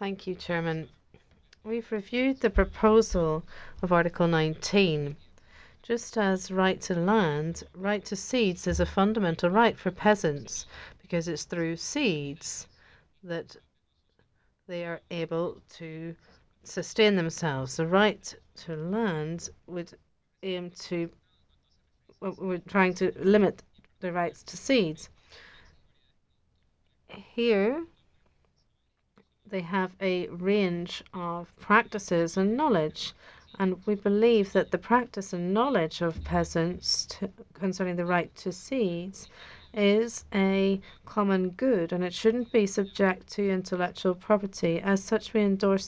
Thank you, Chairman. We've reviewed the proposal of Article 19. Just as right to land, right to seeds is a fundamental right for peasants because it's through seeds that they are able to sustain themselves. The right to land would aim to, well, we're trying to limit the rights to seeds. Here, they have a range of practices and knowledge, and we believe that the practice and knowledge of peasants concerning the right to seeds is a common good and it shouldn't be subject to intellectual property. As such, we endorse